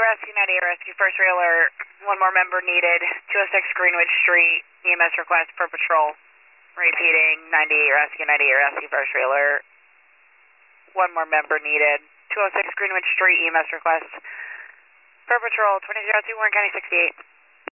Rescue 98, Rescue First Trailer, one more member needed, 206 Greenwich Street, EMS request for patrol. Repeating, 98 Rescue, 98 Rescue First Trailer, one more member needed, 206 Greenwich Street, EMS request for patrol, 2002 Warren County 68.